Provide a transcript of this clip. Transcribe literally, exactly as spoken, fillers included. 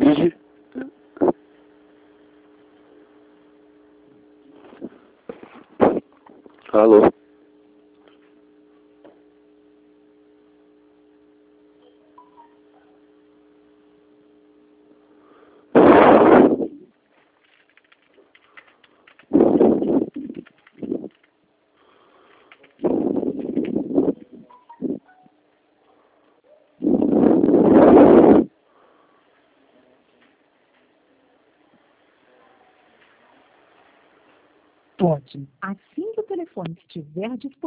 Bigi. Alô? Pode. Assim que o telefone estiver disponível.